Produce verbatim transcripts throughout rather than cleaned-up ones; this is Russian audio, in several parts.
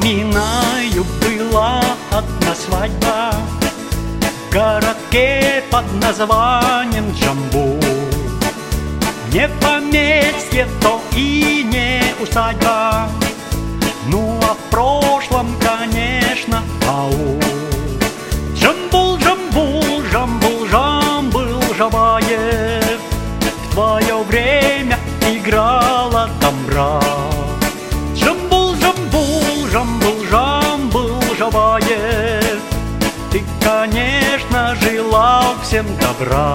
Вспоминаю, была одна свадьба в городке под названием Джамбул. Не поместье, то и не усадьба, ну а в прошлом, конечно, аул. Джамбул, Джамбул, Джамбул, Джамбул, Жабаев, в твое время играла домбра. Джамбул, Джамбул, Джамбул, Джамбул, Жабаев, ты, конечно, желал всем добра.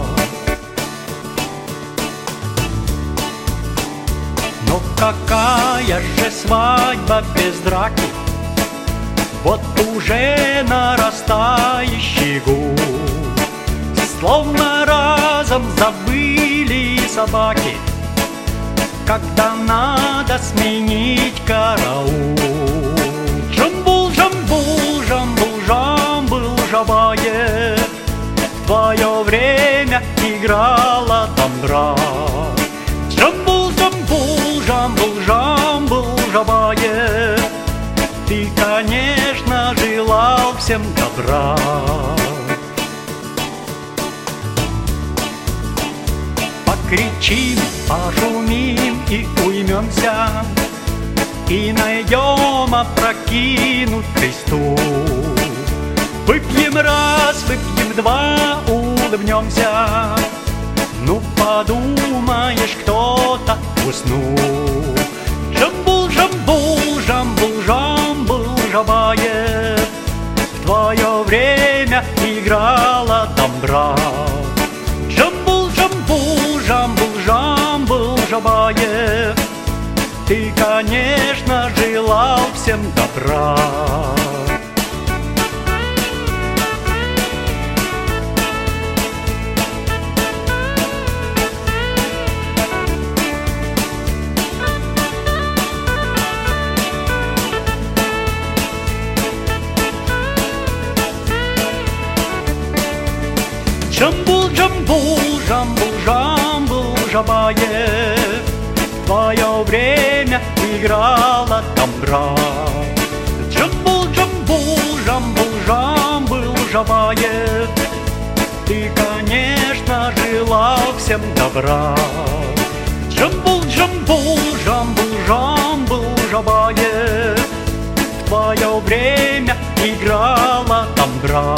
Но какая же свадьба без драки, вот уже нарастающий гул. Словно разом забыли собаки, когда надо сменить караул. Джамбул, Джамбул, Джамбул, Джамбул, Жабаев, в твое время играла домбра. Джамбул, Джамбул, Джамбул, Джамбул, Жабаев, ты, конечно, желал всем добра. Покричим, пошумим и уймемся, и найдем опрокинутый стул. Выпьем раз, выпьем два, улыбнемся, ну подумаешь, кто-то уснул. Джамбул, Джамбул, Джамбул, Джамбул, Жабаев, в твое время играла домбра. Джамбул, Джамбул, Джамбул, Джамбул, Жабаев, ты, конечно, желал всем добра. Джамбул, Джамбул, Джамбул, Джамбул, Жабаев, в твое время играла домбра. Джамбул, Джамбул, Джамбул, Джамбул, Жабаев, ты, конечно, желал всем добра. Джамбул, Джамбул, Джамбул, Джамбул, Жабаев, в твое время играла домбра.